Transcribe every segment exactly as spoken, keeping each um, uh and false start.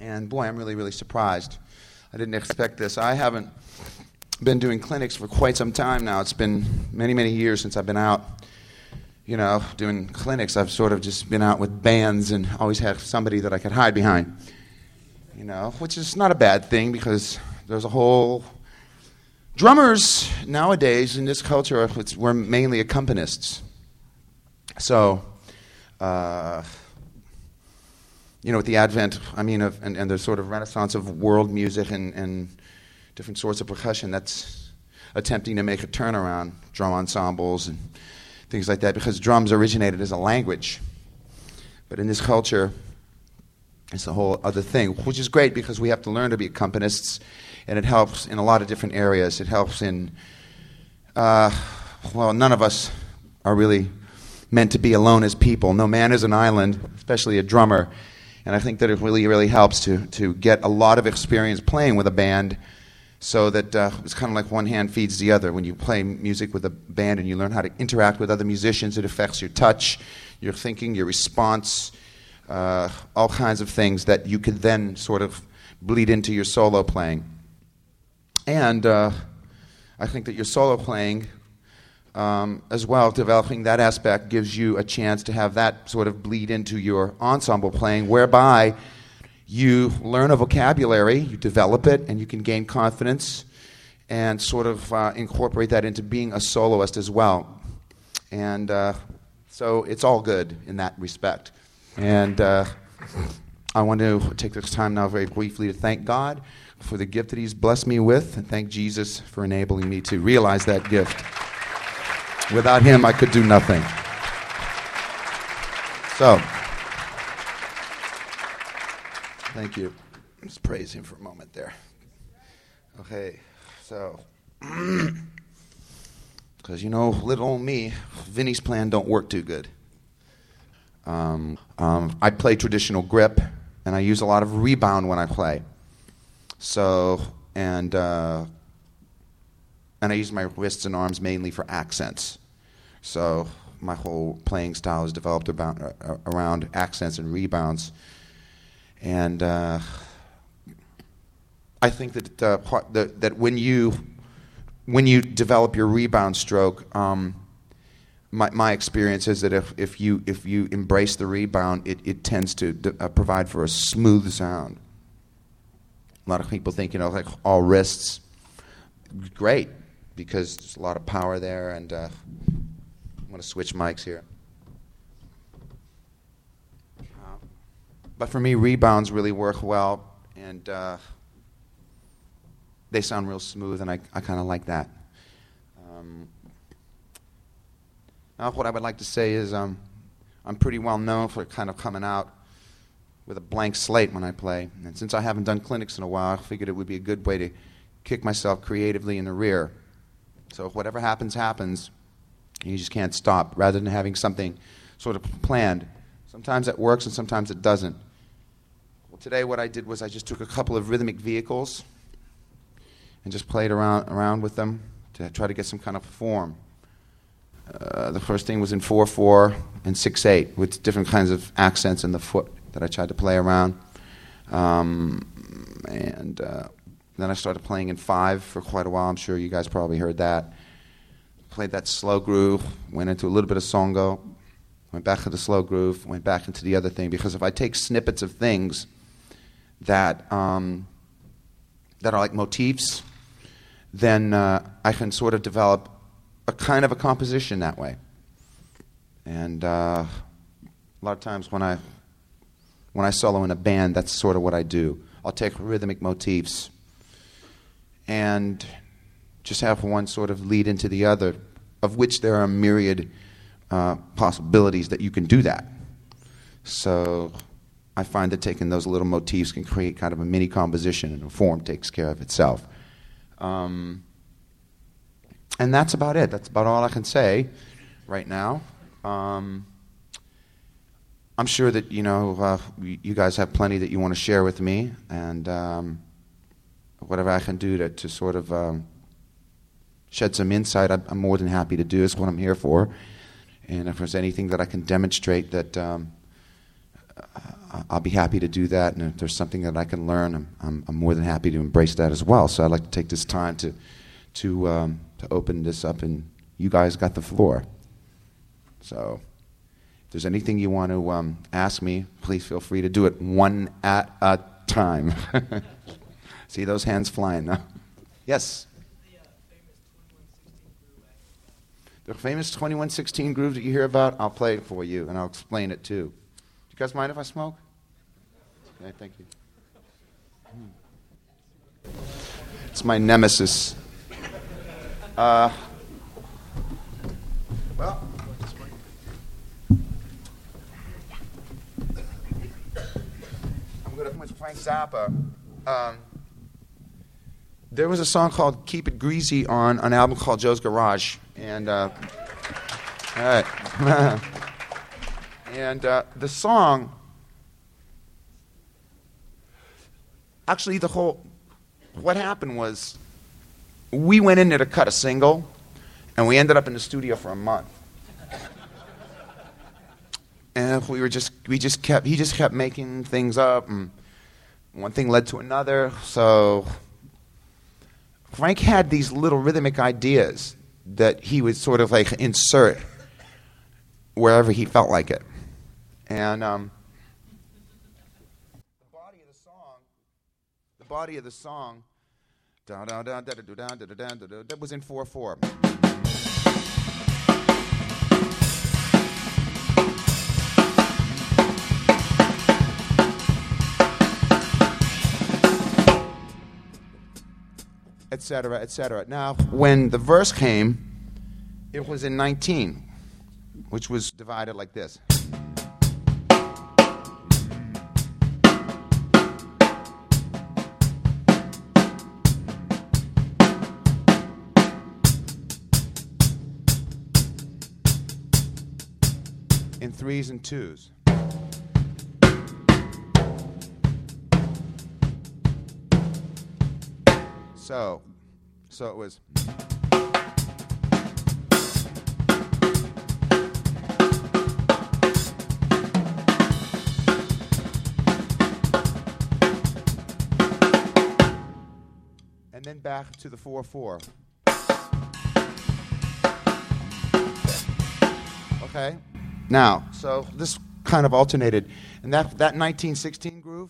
And boy, I'm really, really surprised. I didn't expect this. I haven't been doing clinics for quite some time now. It's been many, many years since I've been out, you know, doing clinics. I've sort of just been out with bands and always had somebody that I could hide behind, you know, which is not a bad thing because there's a whole... Drummers nowadays in this culture, it's, we're mainly accompanists. So, uh, you know, with the advent, I mean, of, and, and the sort of renaissance of world music and, and different sorts of percussion, that's attempting to make a turnaround, drum ensembles and things like that, because drums originated as a language. But in this culture, it's a whole other thing, which is great because we have to learn to be accompanists, and it helps in a lot of different areas. It helps in, uh, well, none of us are really meant to be alone as people. No man is an island, especially a drummer. And I think that it really, really helps to, to get a lot of experience playing with a band so that uh, it's kind of like one hand feeds the other. When you play music with a band and you learn how to interact with other musicians, it affects your touch, your thinking, your response, uh, all kinds of things that you could then sort of bleed into your solo playing. And uh, I think that your solo playing, um, as well, developing that aspect gives you a chance to have that sort of bleed into your ensemble playing, whereby you learn a vocabulary, you develop it, and you can gain confidence and sort of uh, incorporate that into being a soloist as well. And uh, so it's all good in that respect. And uh, I want to take this time now very briefly to thank God for the gift that he's blessed me with, and thank Jesus for enabling me to realize that gift. Without him, I could do nothing. So, thank you. Let's praise him for a moment there. Okay, so, because you know, little old me, Vinny's plan don't work too good. Um, um, I play traditional grip, and I use a lot of rebound when I play. So, and uh, and I use my wrists and arms mainly for accents. So my whole playing style is developed about, uh, around accents and rebounds. And uh, I think that uh, part, that, that when you when you develop your rebound stroke, um, my my experience is that if, if you if you embrace the rebound, it, it tends to d- uh, provide for a smooth sound. A lot of people think, you know, like all wrists. Great, because there's a lot of power there. And uh, I'm going to switch mics here. Uh, but for me, rebounds really work well, and uh, they sound real smooth, and I, I kind of like that. Um, now, what I would like to say is um, I'm pretty well known for kind of coming out with a blank slate when I play. And since I haven't done clinics in a while, I figured it would be a good way to kick myself creatively in the rear. So if whatever happens, happens, you just can't stop, rather than having something sort of planned. Sometimes it works and sometimes it doesn't. Well, today what I did was I just took a couple of rhythmic vehicles and just played around, around with them to try to get some kind of form. Uh, the first thing was in four four and six eight with different kinds of accents in the foot that I tried to play around. Um, and uh, then I started playing in five for quite a while. I'm sure you guys probably heard that. Played that slow groove, went into a little bit of songo, went back to the slow groove, went back into the other thing. Because if I take snippets of things that um, that are like motifs, then uh, I can sort of develop a kind of a composition that way. And uh, a lot of times when I When I solo in a band, that's sort of what I do. I'll take rhythmic motifs and just have one sort of lead into the other, of which there are myriad uh, possibilities that you can do that. So I find that taking those little motifs can create kind of a mini composition, and a form takes care of itself. Um, and that's about it. That's about all I can say right now. Um, I'm sure that, you know, uh, you guys have plenty that you want to share with me, and um, whatever I can do to, to sort of um, shed some insight, I'm, I'm more than happy to do. It's what I'm here for. And if there's anything that I can demonstrate that um, I- I'll be happy to do that. And if there's something that I can learn, I'm, I'm, I'm more than happy to embrace that as well. So I'd like to take this time to to um, to open this up, and you guys got the floor. So if there's anything you want to um, ask me, please feel free to do it one at a time. See those hands flying now? Yes? The famous twenty-one sixteen groove that you hear about, I'll play it for you, and I'll explain it too. Do you guys mind if I smoke? Okay, thank you. It's my nemesis. Uh, well, I'm going to with Frank Zappa. Um, there was a song called "Keep It Greasy" on an album called Joe's Garage, and uh, all right, and uh, the song. Actually, the whole what happened was. We went in there to cut a single, and we ended up in the studio for a month. And we were just, we just kept, he just kept making things up, and one thing led to another. So Frank had these little rhythmic ideas that he would sort of like insert wherever he felt like it. And um, the body of the song, the body of the song. Da, da, da, da, da, da, da, da, da, da, that was in four four. Etc., et cetera. Now, when the verse came, it was in nineteen, which was divided like this. In threes and twos. So, so it was. And then back to the four four. Okay? Now, so this kind of alternated, and that that nineteen sixteen groove.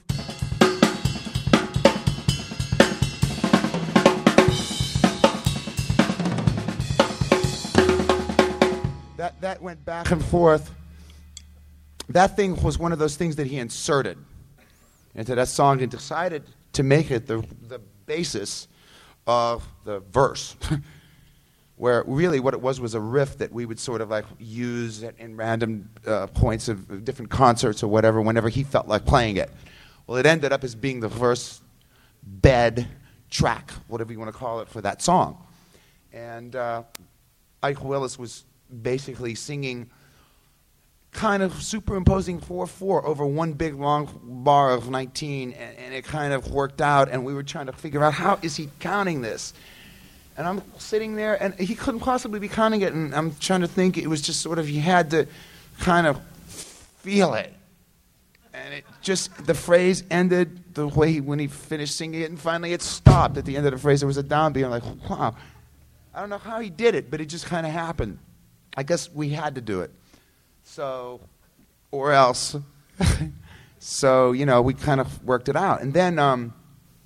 That that went back and forth. That thing was one of those things that he inserted into that song and decided to make it the the basis of the verse. Where really what it was was a riff that we would sort of like use at, in random uh, points of different concerts or whatever, whenever he felt like playing it. Well, it ended up as being the first bed track, whatever you want to call it, for that song. And uh, Ike Willis was basically singing, kind of superimposing four four over one big long bar of nineteen, and, and it kind of worked out, and we were trying to figure out how is he counting this. And I'm sitting there, and he couldn't possibly be counting it, and I'm trying to think. It was just sort of, he had to kind of feel it. And it just, the phrase ended the way he, when he finished singing it, and finally it stopped at the end of the phrase. There was a downbeat. I'm like, wow. I don't know how he did it, but it just kind of happened. I guess we had to do it. So, or else. So, you know, we kind of worked it out. And then, um,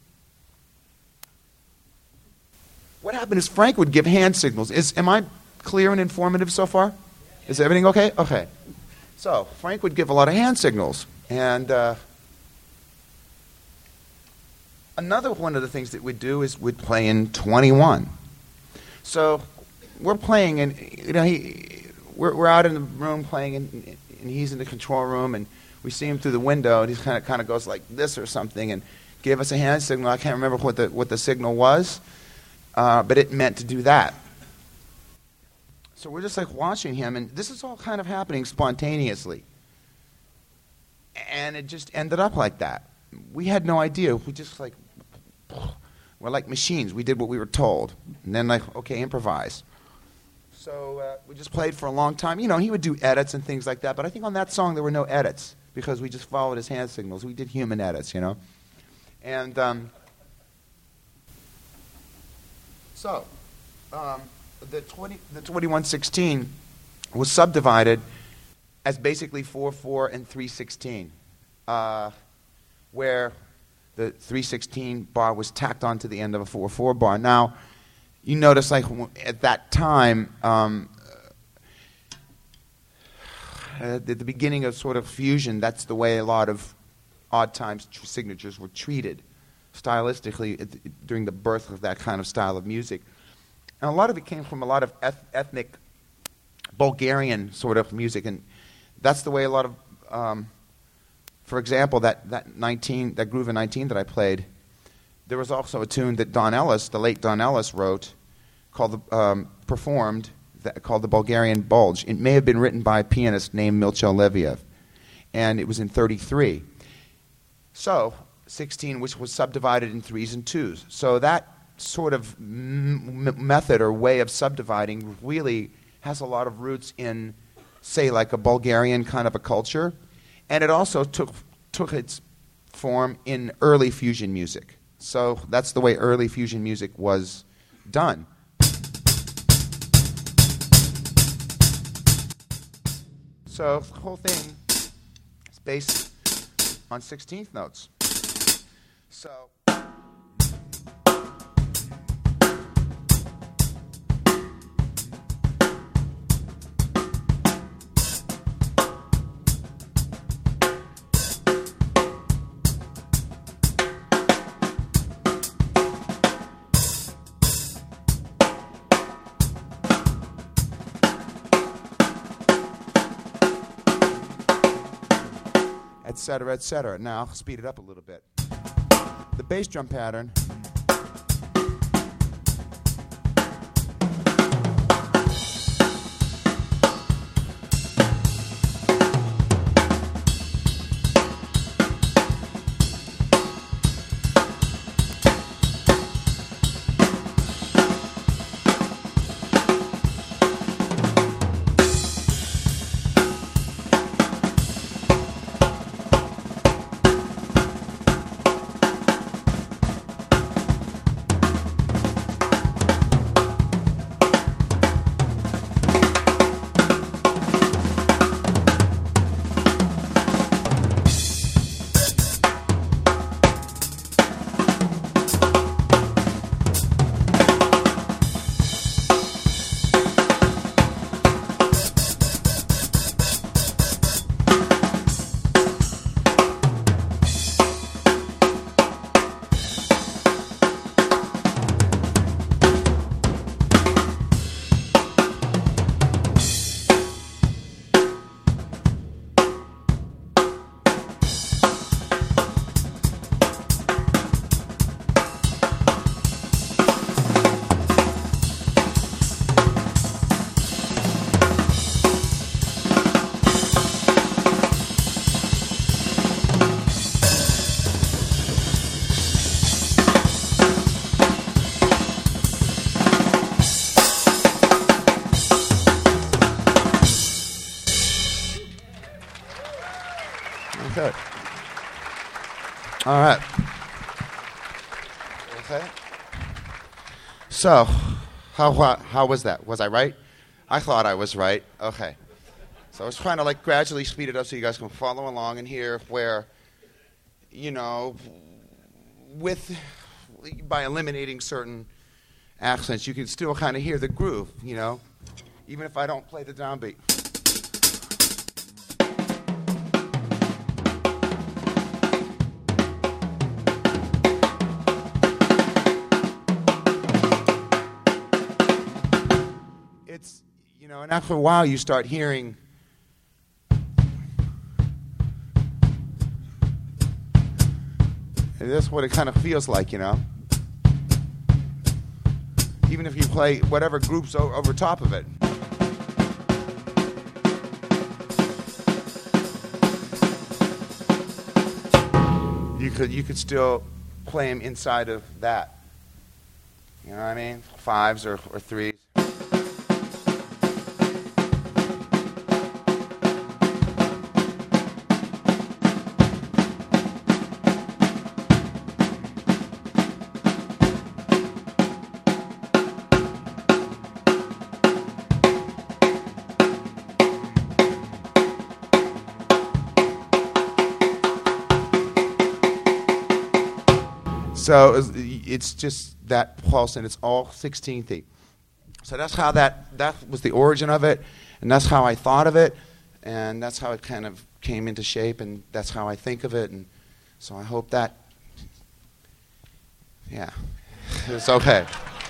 what happened is Frank would give hand signals. Is, am I clear and informative so far? Is everything okay? Okay. So Frank would give a lot of hand signals. And uh, another one of the things that we'd do is we'd play in twenty-one. So we're playing, and you know, he, we're, we're out in the room playing, and, and he's in the control room, and we see him through the window, and he kind of kind of goes like this or something, and gave us a hand signal. I can't remember what the what the signal was. Uh, but it meant to do that. So we're just like watching him, and this is all kind of happening spontaneously. And it just ended up like that. We had no idea. We just like, we're like machines. We did what we were told. And then like, okay, improvise. So uh, we just played for a long time. You know, he would do edits and things like that, but I think on that song there were no edits. because we just followed his hand signals. We did human edits, you know. And um, so um, the twenty the twenty-one sixteen was subdivided as basically four four and three sixteen, uh, where the three sixteen bar was tacked onto the end of a four four bar. Now, you notice, like, at that time, um, at the beginning of sort of fusion, that's the way a lot of odd times tr- signatures were treated stylistically at the, during the birth of that kind of style of music. And a lot of it came from a lot of eth- ethnic Bulgarian sort of music, and that's the way a lot of, um, for example, that, that nineteen, that groove in nineteen that I played, there was also a tune that Don Ellis, the late Don Ellis, wrote, called the, um, performed, that, called the Bulgarian Bulge. It may have been written by a pianist named Milcho Leviev, and it was in thirty-three. So, sixteen, which was subdivided in threes and twos. So that sort of m- m- method or way of subdividing really has a lot of roots in, say, like a Bulgarian kind of a culture, and it also took took its form in early fusion music. So that's the way early fusion music was done. So the whole thing is based on sixteenth notes. So et cetera, et cetera. Now, I'll speed it up a little bit. The bass drum pattern Good. All right. Okay. So, how, how how was that? Was I right? I thought I was right. Okay. So I was trying to like gradually speed it up so you guys can follow along and hear where, you know, with by eliminating certain accents, you can still kind of hear the groove. You know, even if I don't play the downbeat. It's, you know, and after a while you start hearing and that's what it kind of feels like, you know. Even if you play whatever groups o- over top of it. You could you could still play them inside of that. You know what I mean? Fives or, or threes. So it's, it's just that pulse, and it's all sixteenthy. So that's how that, that was the origin of it, and that's how I thought of it, and that's how it kind of came into shape, and that's how I think of it, and so I hope that, yeah, it's okay.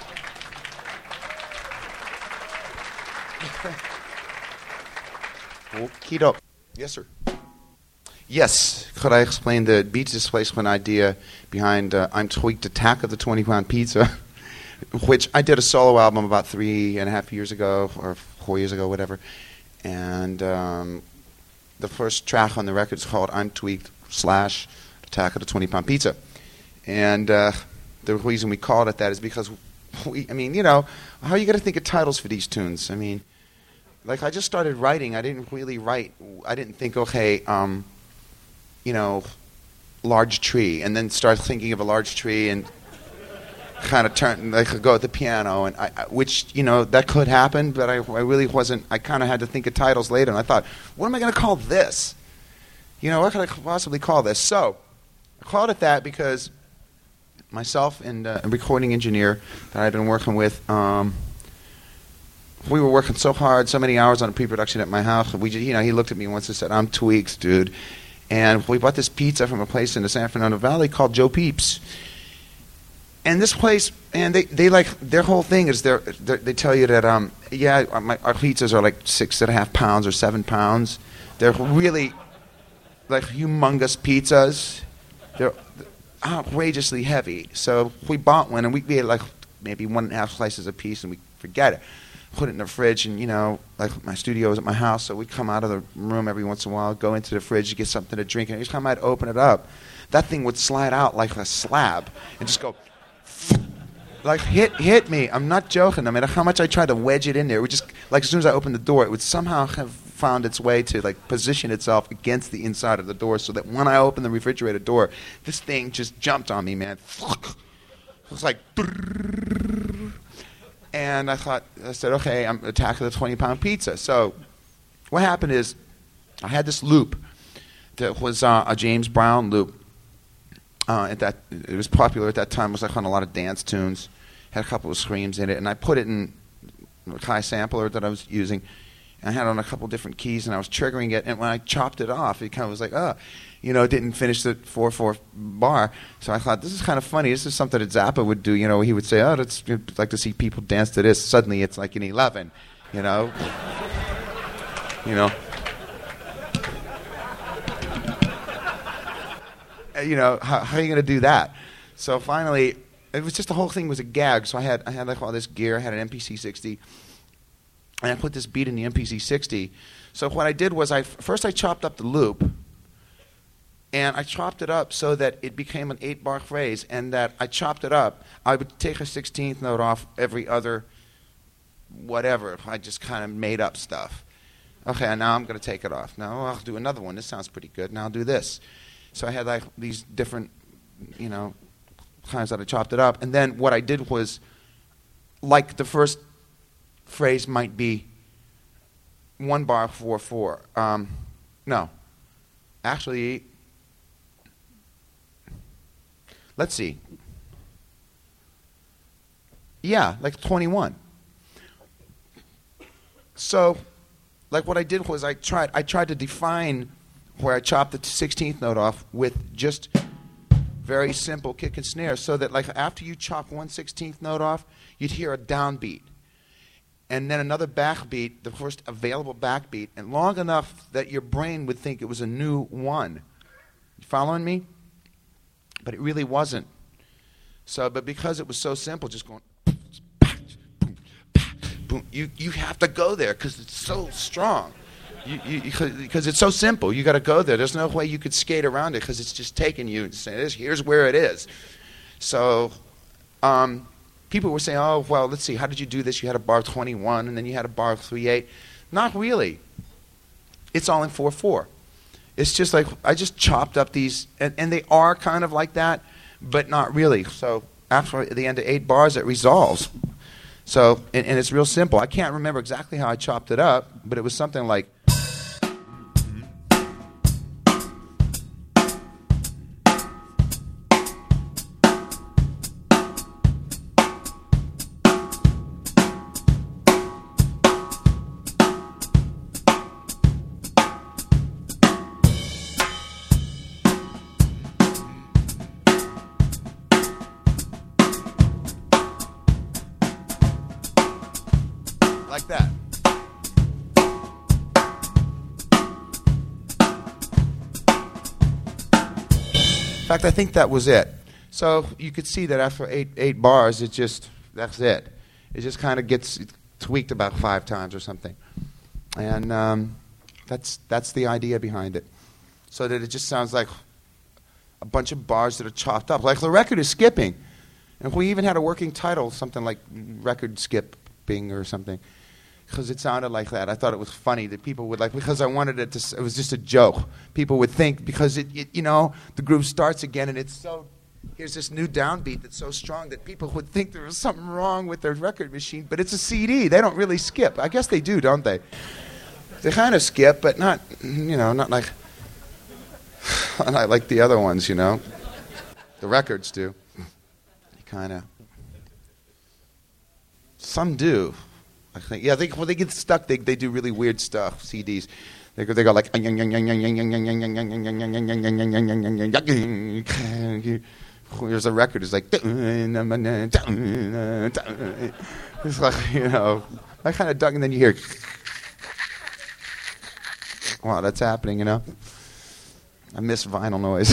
Okie Yes, sir. Yes. Could I explain the beat displacement idea behind uh, I'm Tweaked Attack of the twenty pound Pizza, which I did a solo album about three and a half years ago, or four years ago, whatever. And um, the first track on the record is called I'm Tweaked slash Attack of the twenty pound Pizza. And uh, the reason we called it that is because, we, I mean, you know, how are you going to think of titles for these tunes? I mean, like I just started writing. I didn't really write. I didn't think, okay, um, you know, large tree, and then start thinking of a large tree and kind of turn, like go at the piano, and I, I, which, you know, that could happen, but I, I really wasn't. I kind of had to think of titles later, and I thought, what am I going to call this? You know, what could I possibly call this? So I called it that because myself and uh, a recording engineer that I'd been working with, um, we were working so hard, so many hours on a pre-production at my house. We, just, you know, he looked at me once and said, "I'm Tweaks, dude." And we bought this pizza from a place in the San Fernando Valley called Joe Peeps. And this place, and they, they like, their whole thing is they're, they're, they tell you that, um, yeah, my, our pizzas are like six and a half pounds or seven pounds. They're really like humongous pizzas. They're outrageously heavy. So we bought one, and we, we had like maybe one and a half slices a piece, and we forget it. Put it in the fridge, and, you know, like my studio was at my house, so we'd come out of the room every once in a while, go into the fridge to get something to drink, and every time I'd open it up, that thing would slide out like a slab and just go, like hit hit me. I'm not joking. I mean, how much I tried to wedge it in there, it would just, like as soon as I opened the door, it would somehow have found its way to like position itself against the inside of the door, so that when I opened the refrigerator door, this thing just jumped on me, man. It was like, and I thought, I said, okay, I'm Attack of the twenty pound Pizza. So what happened is I had this loop that was uh, a James Brown loop. Uh, at that, it was popular at that time. It was like on a lot of dance tunes. Had a couple of screams in it, and I put it in a high sampler that I was using. And I had it on a couple different keys, and I was triggering it. And when I chopped it off, it kind of was like, oh, you know, it didn't finish the four four bar. So I thought, this is kind of funny. This is something that Zappa would do. You know, he would say, oh, it's, I'd like to see people dance to this. Suddenly, it's like an eleven. You know, you know. You know, how, how are you going to do that? So finally, it was just the whole thing was a gag. So I had I had like all this gear. I had an M P C sixty, and I put this beat in the M P C sixty. So what I did was I first I chopped up the loop, and I chopped it up so that it became an eight bar phrase. And that I chopped it up. I would take a sixteenth note off every other whatever. I just kind of made up stuff. Okay, now I'm going to take it off. Now I'll do another one. This sounds pretty good. Now I'll do this. So I had like these different, you know, times that I chopped it up. And then what I did was, like the first phrase might be one bar, four, four. Um, no. Actually, let's see. Yeah, like twenty-one. So, like what I did was I tried, I tried to define where I chopped the sixteenth note off with just very simple kick and snare, so that like after you chop one sixteenth note off, you'd hear a downbeat, and then another backbeat, the first available backbeat, and long enough that your brain would think it was a new one. You following me? But it really wasn't. So, but because it was so simple, just going, boom, you you have to go there because it's so strong. Because it's so simple, you got to go there. There's no way you could skate around it because it's just taking you and saying, here's where it is. So um, people were saying, oh, well, let's see, how did you do this? You had a bar twenty-one, and then you had a bar three eight. Not really. It's all in four four. It's just like, I just chopped up these, and, and they are kind of like that, but not really. So after the end of eight bars, it resolves. So, and, and it's real simple. I can't remember exactly how I chopped it up, but it was something like, like that. In fact, I think that was it. So you could see that after eight eight bars, it just, that's it. It just kind of gets tweaked about five times or something. And um, that's that's the idea behind it. So that it just sounds like a bunch of bars that are chopped up. Like the record is skipping. And if we even had a working title, something like record skipping or something, because it sounded like that. I thought it was funny that people would like, because I wanted it to, it was just a joke. People would think, because it, it you know, the groove starts again and it's so, here's this new downbeat that's so strong that people would think there was something wrong with their record machine, but it's a C D. They don't really skip. I guess they do, don't they? They kind of skip, but not, you know, not like, not like the other ones, you know. The records do. They kind of, some do. I think, yeah, they, when they get stuck, they they do really weird stuff. C Ds, they go, they go like. There's a record. It's like. It's like, you know, I kind of duck, and then you hear. Wow, that's happening, you know. I miss vinyl noise.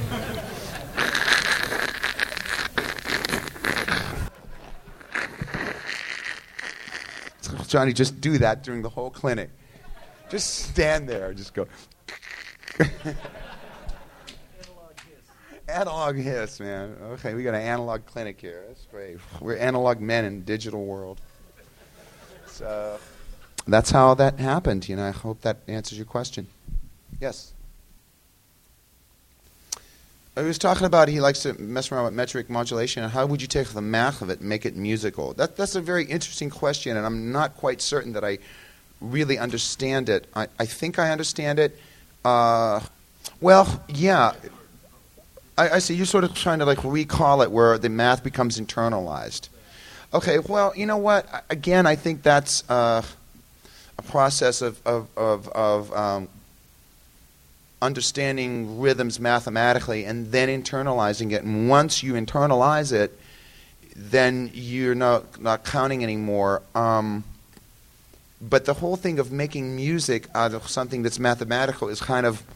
Johnny, just do that during the whole clinic. Just stand there, just go. Analog hiss, man. Okay, we got an analog clinic here. That's great. We're analog men in digital world. So that's how that happened. You know, I hope that answers your question. Yes. He was talking about he likes to mess around with metric modulation, and how would you take the math of it and make it musical? That, that's a very interesting question, and I'm not quite certain that I really understand it. I, I think I understand it. Uh, well, yeah. I, I see you're sort of trying to like recall it where the math becomes internalized. Okay, well, you know what? Again, I think that's uh, a process of, of, of, of um, understanding rhythms mathematically and then internalizing it. And once you internalize it, then you're not, not counting anymore. Um, but the whole thing of making music out of something that's mathematical is kind of,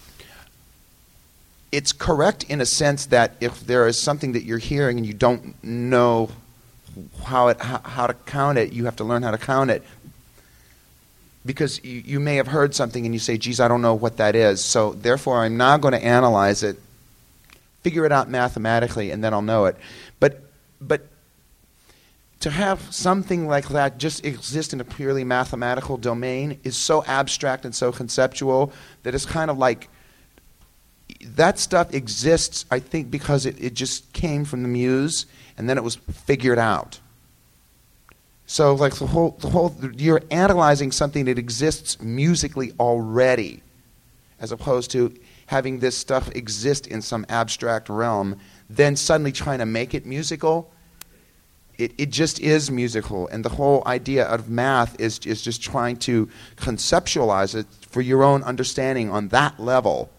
it's correct in a sense that if there is something that you're hearing and you don't know how it how, how to count it, you have to learn how to count it. Because you, you may have heard something and you say, geez, I don't know what that is. So therefore, I'm now going to analyze it, figure it out mathematically, and then I'll know it. But but to have something like that just exist in a purely mathematical domain is so abstract and so conceptual that it's kind of like that stuff exists, I think, because it, it just came from the muse, and then it was figured out. So, like the whole, the whole, you're analyzing something that exists musically already, as opposed to having this stuff exist in some abstract realm, then suddenly trying to make it musical. It it just is musical, and the whole idea of math is is just trying to conceptualize it for your own understanding on that level,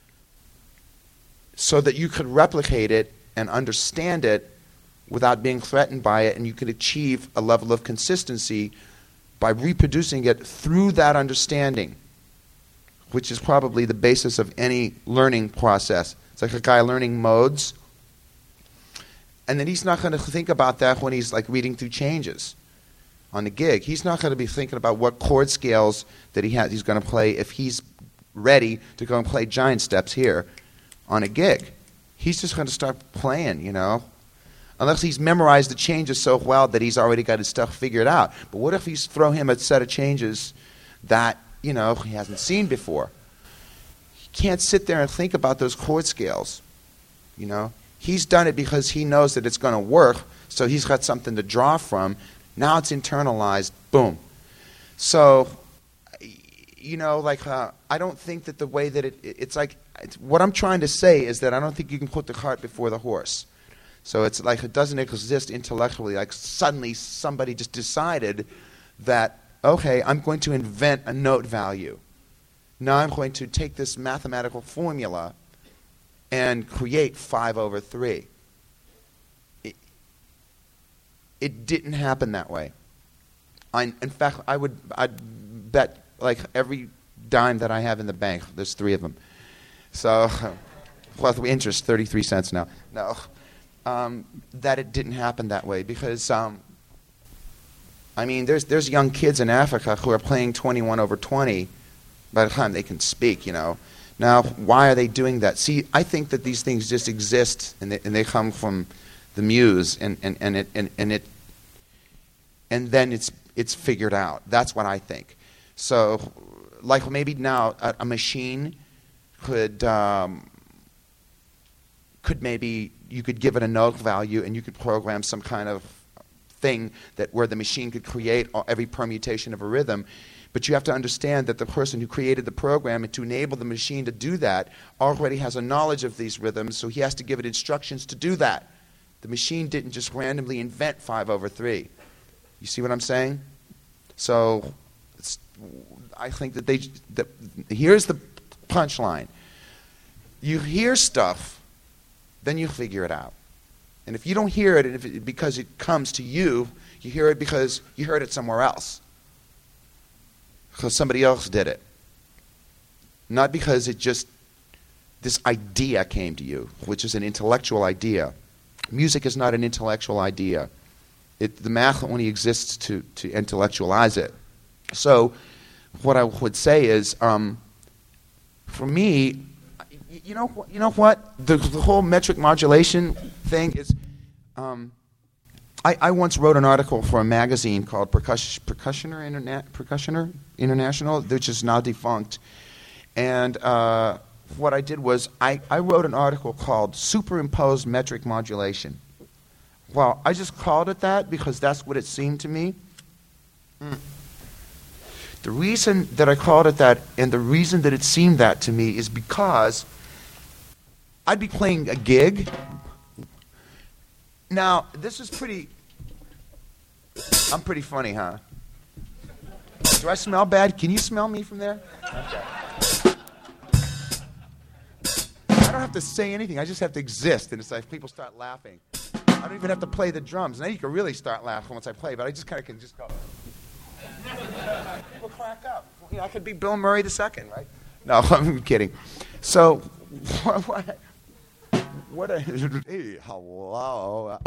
so that you could replicate it and understand it without being threatened by it, and you can achieve a level of consistency by reproducing it through that understanding, which is probably the basis of any learning process. It's like a guy learning modes, and then he's not going to think about that when he's like reading through changes on the gig. He's not going to be thinking about what chord scales that he has, he's going to play if he's ready to go and play giant steps here on a gig. He's just going to start playing, you know, unless he's memorized the changes so well that he's already got his stuff figured out. But what if you throw him a set of changes that, you know, he hasn't seen before? He can't sit there and think about those chord scales, you know. He's done it because he knows that it's going to work, so he's got something to draw from. Now it's internalized, boom. So, you know, like, uh, I don't think that the way that it, it's like, it's, what I'm trying to say is that I don't think you can put the cart before the horse. So it's like it doesn't exist intellectually. Like suddenly somebody just decided that, okay, I'm going to invent a note value. Now I'm going to take this mathematical formula and create five over three. It, it didn't happen that way. I, in fact, I would I'd bet like every dime that I have in the bank, there's three of them. So, well, the interest, thirty-three cents now. No, um, that it didn't happen that way because, um, I mean, there's there's young kids in Africa who are playing twenty-one over twenty by the time they can speak, you know. Now, why are they doing that? See, I think that these things just exist, and they, and they come from the muse, and, and, and it and, and it and then it's it's figured out. That's what I think. So, like maybe now a, a machine could um, could maybe you could give it a note value, and you could program some kind of thing that where the machine could create every permutation of a rhythm. But you have to understand that the person who created the program and to enable the machine to do that already has a knowledge of these rhythms, so he has to give it instructions to do that. The machine didn't just randomly invent five over three. You see what I'm saying? So it's, I think that they, that, here's the punchline. You hear stuff, then you figure it out. And if you don't hear it, and if it because it comes to you, you hear it because you heard it somewhere else. Because somebody else did it. Not because it just, this idea came to you, which is an intellectual idea. Music is not an intellectual idea. It, the math only exists to, to intellectualize it. So what I would say is, um, for me, you know, you know what? The, the whole metric modulation thing is, um, I, I once wrote an article for a magazine called Percussion, Percussioner, Interna- Percussioner International, which is now defunct. And uh, what I did was I, I wrote an article called Superimposed Metric Modulation. Well, I just called it that because that's what it seemed to me. Mm. The reason that I called it that and the reason that it seemed that to me is because I'd be playing a gig. Now, this is pretty... I'm pretty funny, huh? Do I smell bad? Can you smell me from there? Okay. I don't have to say anything. I just have to exist, and it's like people start laughing. I don't even have to play the drums. Now you can really start laughing once I play, but I just kind of can just go. People crack up. You know, I could be Bill Murray the second, right? No, I'm kidding. So, what? What? what a, hey, hello.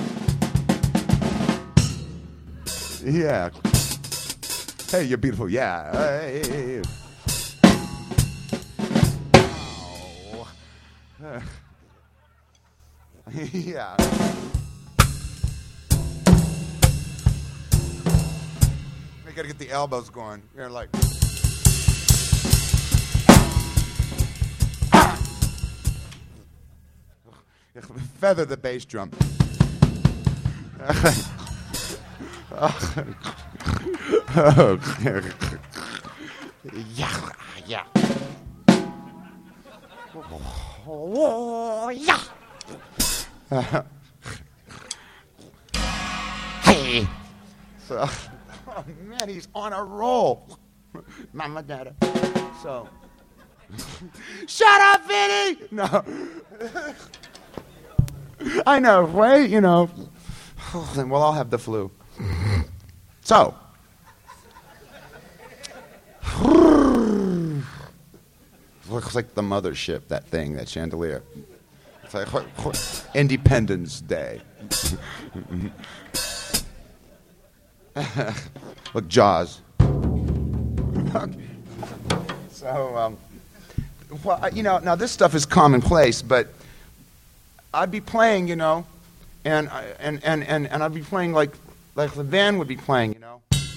Yeah. Hey, you're beautiful. Yeah. Hey, hey, hey. Oh. Yeah. We gotta get the elbows going. You're like. Ah! Feather the bass drum. Yeah, yeah. Oh, yeah. Uh, hey. So, oh man, he's on a roll. Mama, dada. So, shut up, Vinny. No. I know, right? You know. Then we'll all have the flu. So, looks like the mothership, that thing, that chandelier. It's like what, what, Independence Day. Look, Jaws. Okay. So, um, well, you know, now this stuff is commonplace, but I'd be playing, you know, and and and and, and I'd be playing like like the band would be playing, you know.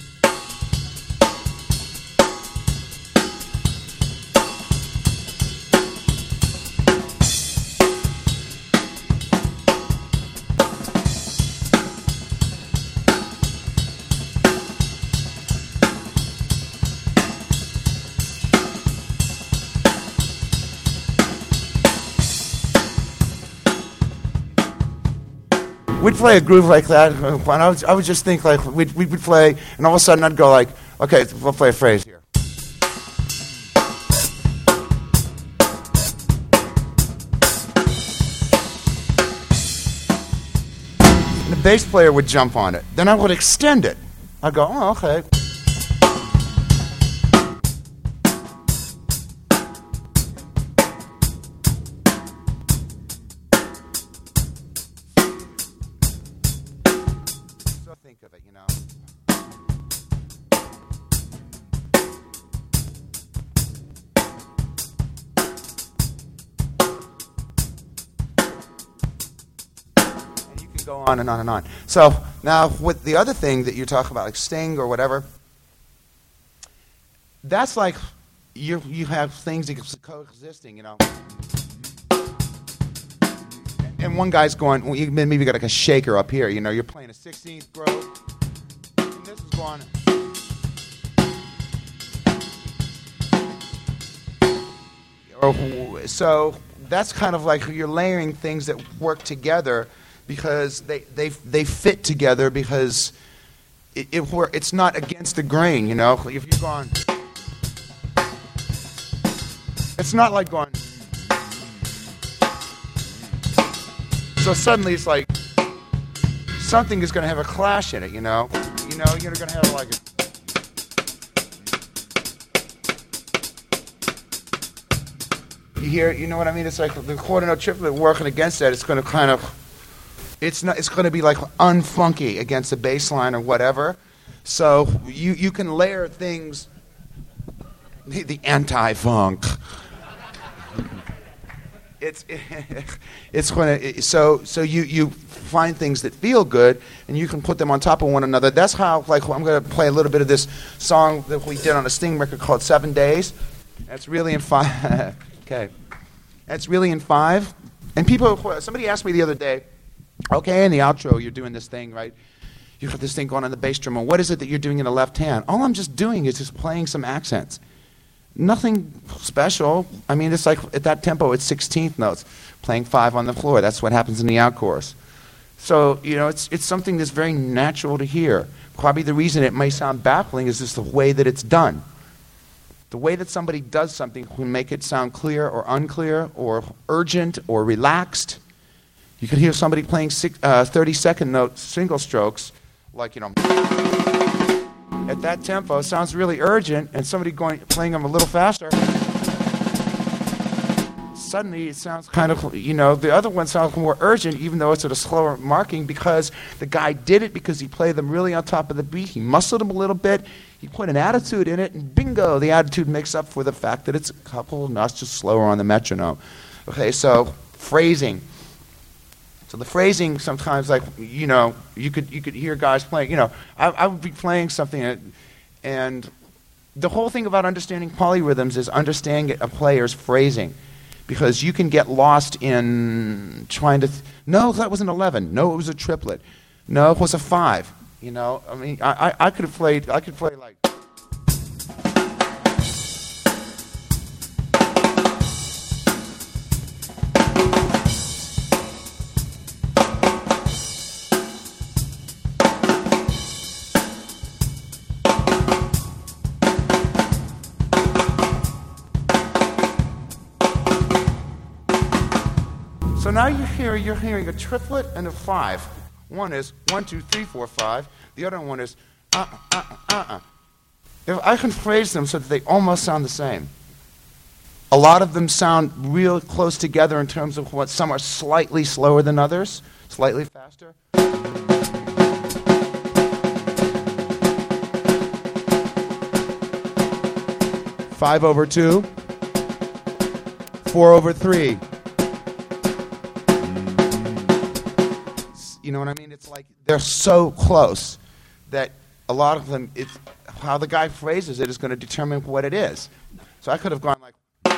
We'd play a groove like that, and I would, I would just think like we'd, we would play, and all of a sudden I'd go like, okay, we'll play a phrase here. And the bass player would jump on it. Then I would extend it. I'd go, oh, okay. So think of it, you know. Go on and on and on. So now with the other thing that you're talking about, like Sting or whatever, that's like you you have things that are coexisting, you know. And one guy's going, well, you maybe got like a shaker up here, you know, you're playing a sixteenth grove, and this is going. So that's kind of like you're layering things that work together. Because they, they they fit together because it, it it's not against the grain, you know. If you're going, it's not like going. So suddenly it's like something is going to have a clash in it, you know. You know, you're going to have like. A, you hear, you know what I mean? It's like the quarter note triplet working against that. It's going to kind of. It's not. It's going to be like unfunky against the bass line or whatever. So you, you can layer things. The, the anti-funk. It's it, it's going to so so you, you find things that feel good and you can put them on top of one another. That's how like I'm going to play a little bit of this song that we did on a Sting record called Seven Days. That's really in five. Okay, that's really in five. And people, somebody asked me the other day. Okay, in the outro, you're doing this thing, right? You got this thing going on the bass drum. And what is it that you're doing in the left hand? All I'm just doing is just playing some accents. Nothing special. I mean, it's like at that tempo, it's sixteenth notes, playing five on the floor. That's what happens in the out chorus. So, you know, it's, it's something that's very natural to hear. Probably the reason it may sound baffling is just the way that it's done. The way that somebody does something can make it sound clear or unclear or urgent or relaxed. You could hear somebody playing six, uh, thirty-second note single strokes, like, you know, at that tempo, it sounds really urgent, and somebody going playing them a little faster, suddenly it sounds kind of, you know, the other one sounds more urgent, even though it's at a slower marking, because the guy did it because he played them really on top of the beat. He muscled them a little bit, he put an attitude in it, and bingo, the attitude makes up for the fact that it's a couple notches slower on the metronome. Okay, so phrasing. So the phrasing sometimes, like, you know, you could you could hear guys playing, you know, I, I would be playing something, and, and the whole thing about understanding polyrhythms is understanding a player's phrasing, because you can get lost in trying to, th- no, that was an eleven, no, it was a triplet, no, it was a five, you know, I mean, I, I, I could have played, I could play like, so now you hear, you're hearing a triplet and a five. One is one, two, three, four, five. The other one is uh, uh, uh, uh. If I can phrase them so that they almost sound the same. A lot of them sound real close together in terms of what some are slightly slower than others, slightly faster. Five over two, four over three. You know what I mean? It's like they're so close that a lot of them, it's, how the guy phrases it is going to determine what it is. So I could have gone like,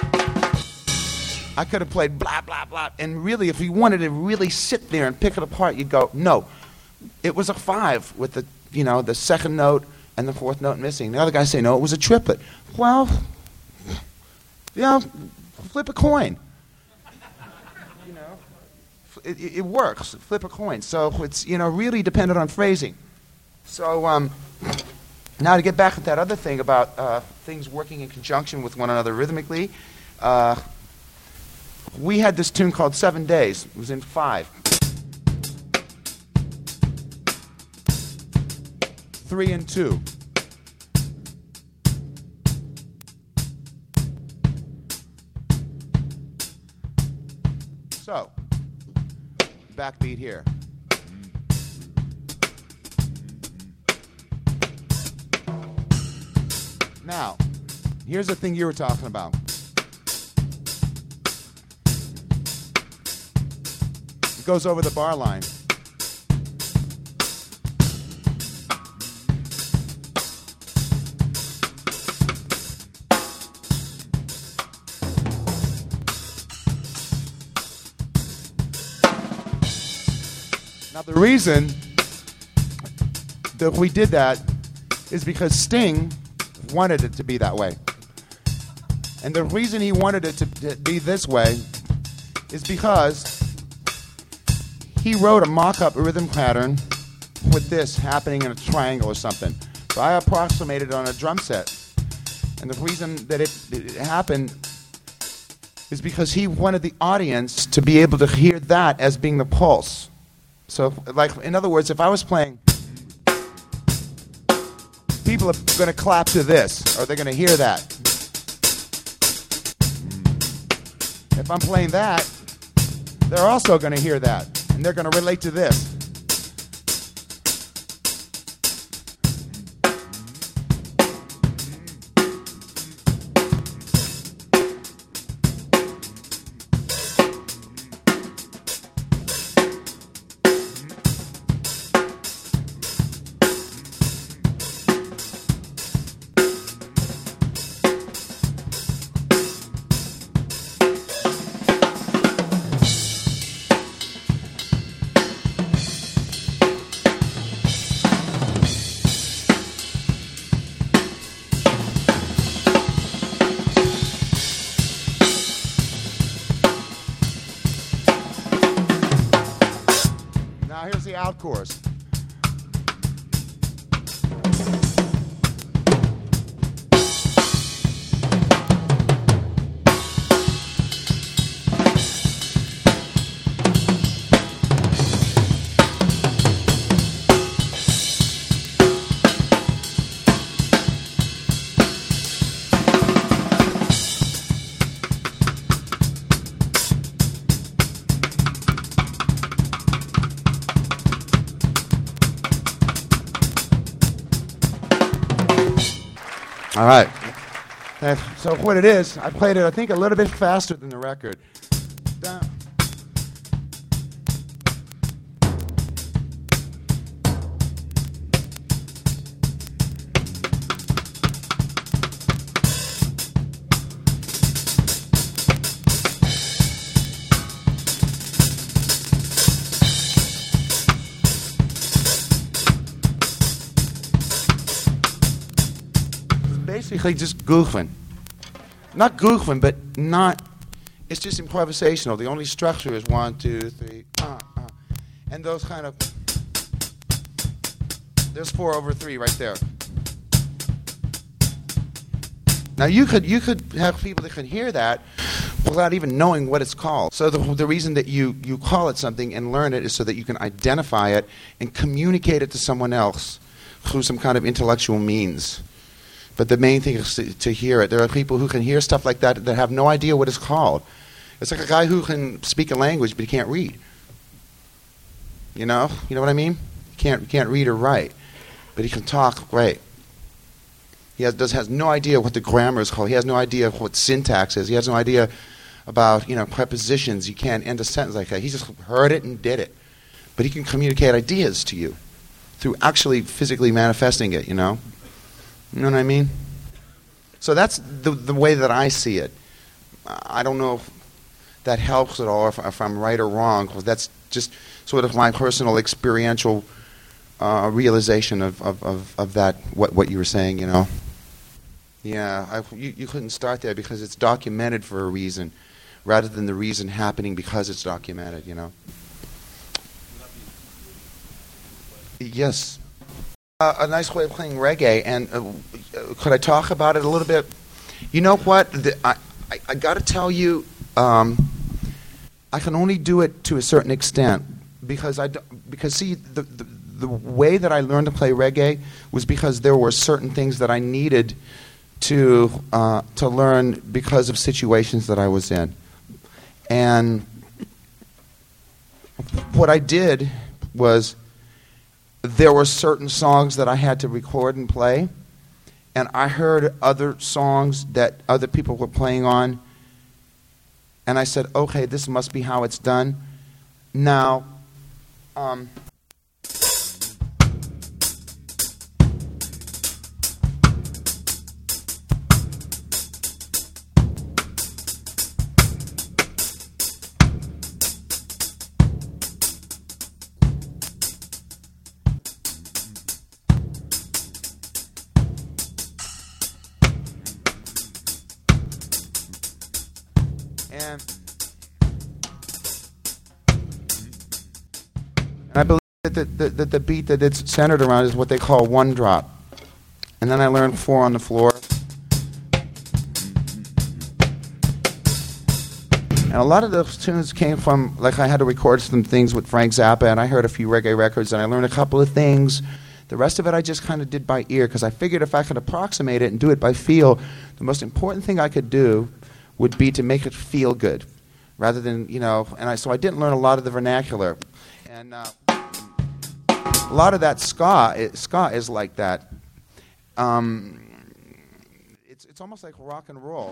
I could have played blah, blah, blah. And really, if you wanted to really sit there and pick it apart, you'd go, no, it was a five with the, you know, the second note and the fourth note missing. The other guy say, no, it was a triplet. Well, you know, flip a coin. It, it works. Flip a coin. So it's, you know, really dependent on phrasing. So um, now to get back at that other thing about uh, things working in conjunction with one another rhythmically, uh, we had this tune called Seven Days. It was in five. three and two. So, backbeat here. Now, here's the thing you were talking about. It goes over the bar line. Now, the reason that we did that is because Sting wanted it to be that way. And the reason he wanted it to, to be this way is because he wrote a mock-up rhythm pattern with this happening in a triangle or something. So I approximated it on a drum set. And the reason that it, it happened is because he wanted the audience to be able to hear that as being the pulse. So, like, in other words, if I was playing, people are going to clap to this, or they're going to hear that. If I'm playing that, they're also going to hear that, and they're going to relate to this. Now here's the out chorus. All right. And so what it is, I played it, I think, a little bit faster than the record. Down. Basically just goofing. Not goofing, but not, it's just improvisational. The only structure is one, two, three, uh, uh. And those kind of, there's four over three right there. Now you could you could have people that can hear that without even knowing what it's called. So the, the reason that you, you call it something and learn it is so that you can identify it and communicate it to someone else through some kind of intellectual means. But the main thing is to, to hear it. There are people who can hear stuff like that that have no idea what it's called. It's like a guy who can speak a language but he can't read. You know? You know what I mean? He can't, he can't read or write. But he can talk great. He has, does, has no idea what the grammar is called. He has no idea what syntax is. He has no idea about, you know, prepositions. You can't end a sentence like that. He just heard it and did it. But he can communicate ideas to you through actually physically manifesting it, you know? You know what I mean? So that's the the way that I see it. I don't know if that helps at all, or if, if I'm right or wrong, because that's just sort of my personal experiential uh, realization of, of, of, of that, what, what you were saying, you know? Yeah, I, you, you couldn't start there because it's documented for a reason, rather than the reason happening because it's documented, you know? Yes. Uh, a nice way of playing reggae, and uh, could I talk about it a little bit? You know what? The, I, I, I got to tell you, um, I can only do it to a certain extent because I do, because see the, the the way that I learned to play reggae was because there were certain things that I needed to uh, to learn because of situations that I was in. And what I did was there were certain songs that I had to record and play, and I heard other songs that other people were playing on, and I said, okay, this must be how it's done. Now, um, and I believe that the, the, that the beat that it's centered around is what they call one drop. And then I learned four on the floor. And a lot of those tunes came from, like I had to record some things with Frank Zappa, and I heard a few reggae records, and I learned a couple of things. The rest of it I just kind of did by ear, because I figured if I could approximate it and do it by feel, the most important thing I could do would be to make it feel good, rather than, you know, and I, so I didn't learn a lot of the vernacular. And uh, a lot of that ska, it, ska is like that. Um, it's, it's almost like rock and roll.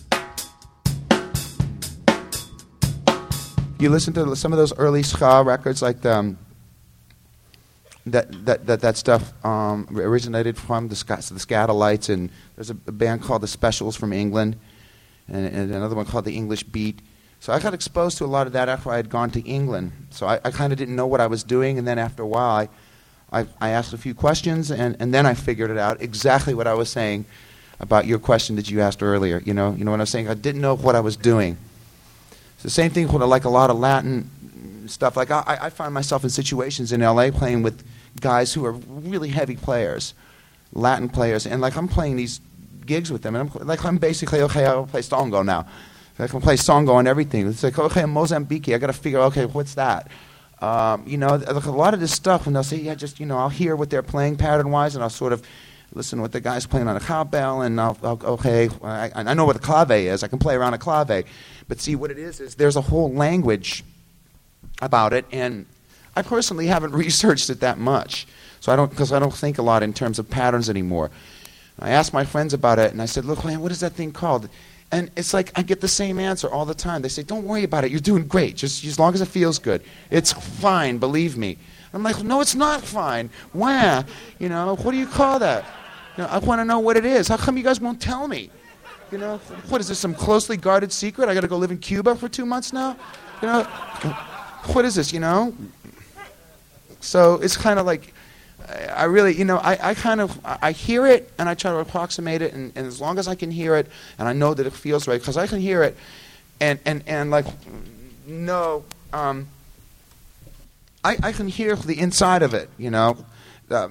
You listen to some of those early ska records, like the, um, that, that that that stuff um, originated from the, ska, the Scatolites, and there's a, a band called the Specials from England, and, and another one called the English Beat. So I got exposed to a lot of that after I had gone to England. So I, I kind of didn't know what I was doing, and then after a while, I, I, I asked a few questions, and, and then I figured it out exactly what I was saying about your question that you asked earlier. You know, you know what I was saying? I didn't know what I was doing. It's the same thing with like a lot of Latin stuff. Like I, I find myself in situations in L A playing with guys who are really heavy players, Latin players, and like I'm playing these gigs with them, and I'm like I'm basically okay. I'll play Songo now. I can play Songo and everything. It's like, okay, I'm Mozambique. I got to figure, okay, what's that? Um, you know, a lot of this stuff, when they'll say, yeah, just, you know, I'll hear what they're playing pattern-wise, and I'll sort of listen to what the guy's playing on a cowbell, and I'll, I'll okay, I, I know what a clave is. I can play around a clave. But see, what it is is there's a whole language about it, and I personally haven't researched it that much. So I don't, because I don't think a lot in terms of patterns anymore. I asked my friends about it, and I said, look, man, what is that thing called? And it's like I get the same answer all the time. They say, don't worry about it. You're doing great. Just as long as it feels good. It's fine, believe me. I'm like, no, it's not fine. Wah. You know, what do you call that? You know, I want to know what it is. How come you guys won't tell me? You know, what is this, some closely guarded secret? I got to go live in Cuba for two months now? You know, what is this, you know? So it's kind of like, I really, you know, I, I kind of, I hear it and I try to approximate it, and, and as long as I can hear it and I know that it feels right, because I can hear it and, and, and like, no, um, I, I can hear the inside of it, you know, um,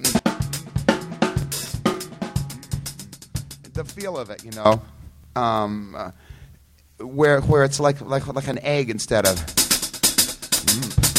the feel of it, you know, um, uh, where where it's like like like an egg instead of. Mm.